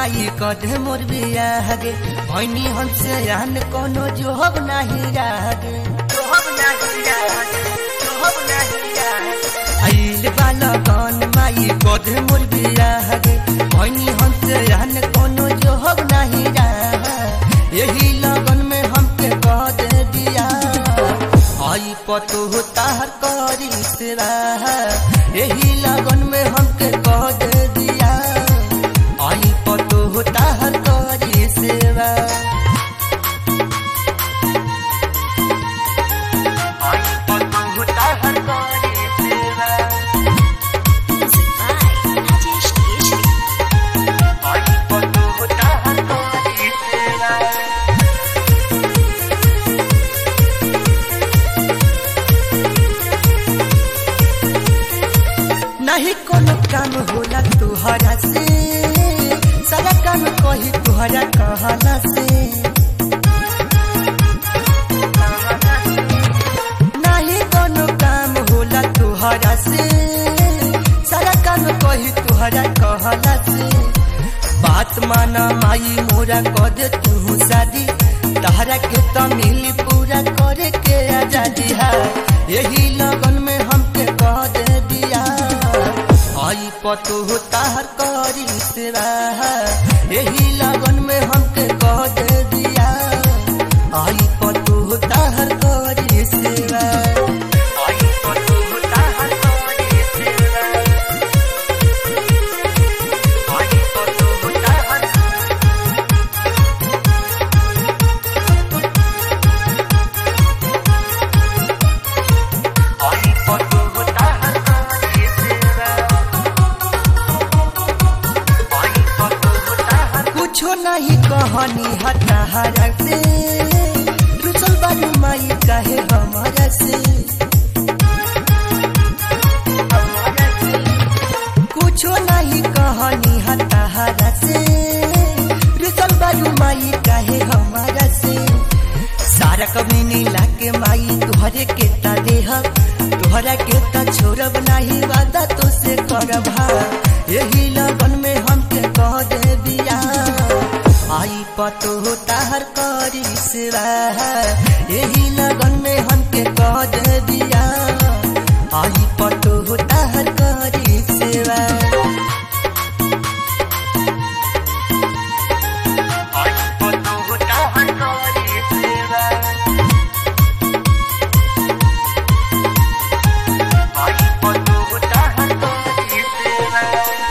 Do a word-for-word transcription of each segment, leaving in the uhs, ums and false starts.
माई कदे मोर बियाह गे भैनी हमसे यान कोनो जोहब नहीं रागे जोहब नहीं रागे जोहब नहीं रागे आइल बाला कौन माई कदे मोर बियाह गे भैनी हमसे यान कोनो जोहब नहीं रागे यही लगन में हमके कह दे दिया आई पतो तार करी सेवा यही लगन में हमके कह दे दिया आई पतो तार करी सेवा आई पतो तार करी सेवा आई पतो तार करी सेवा नहीं कोनो काम होला तुहरा से सारा काम कही तुहरा कहला से नहीं कोनो काम होला तुहरा से सारा काम कही तुहरा कहला से बात माना माई मोरा कह दे तू शादी तहरा के तो मिली पूरा करे के आजादी है यही लगन में हमके कह दे दिया आई पतो तार करी सेवा यही लगन में हमके कह दे दिया आई पतो तार करी सेवा आई पतो तार करी सेवा आई पतो तार आई पतो तार करी सेवा कुछो नहीं कहनी हटाहरा से रुचल बारू माई काहे हमारा से कुछो नहीं कहनी हटाहरा से रुचल बारू माई काहे हमारा से सारा कभी नहीं लाके माई तुहरे के ता देह तुहरा के ता छोड़ब नहीं वादा तो से करब यही लगन में हमके कह दे दिया आई पतो तार करी सेवा यही लगन में हमके कह दे दिया आई पतो तार करी सेवा आई पतो तार करी सेवा आई पतो तार करी सेवा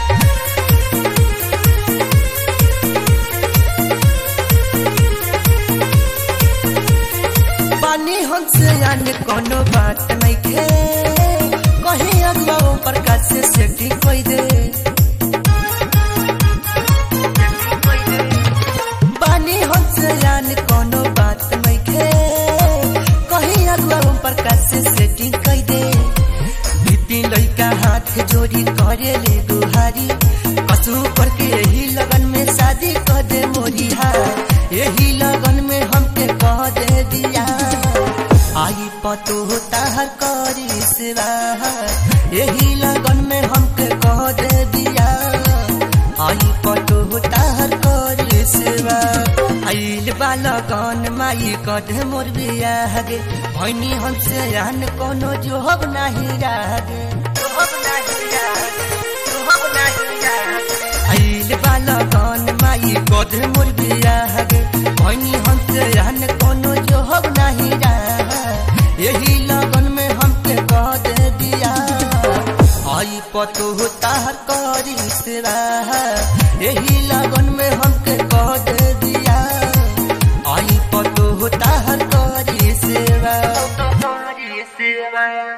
पानी हमसे यानी कोनो बात नहीं खे कहीं अगुआओं पर कैसे सेटिंग कोई दे पानी हमसे यानी कोनो बात नहीं खे कहीं अगुआओं पर कैसे सेटिंग कोई दे बीती लड़का हाथ जोड़ी करे ले गुहारी कसू करके यही लगन में शादी कर दे मोरी यही लगन में हमके कह दे दिया आई पतो तार करी सेवा यही लगन में हमके कह दे दिया आई पतो तार करी सेवा आइल बाला कौन माई कदे मोर बियाह गे भैनी हमसे यान कोनो जोहब नहीं रागे जोहब नहीं रागे जोहब नहीं रागे आइल बाला कौन माई कदे मोर बियाह गे भैनी हमसे यान कोनो जोहब नहीं रागे यही लगन में हमके कह दे दिया आई पतो तार करी सेवा यही लगन में हम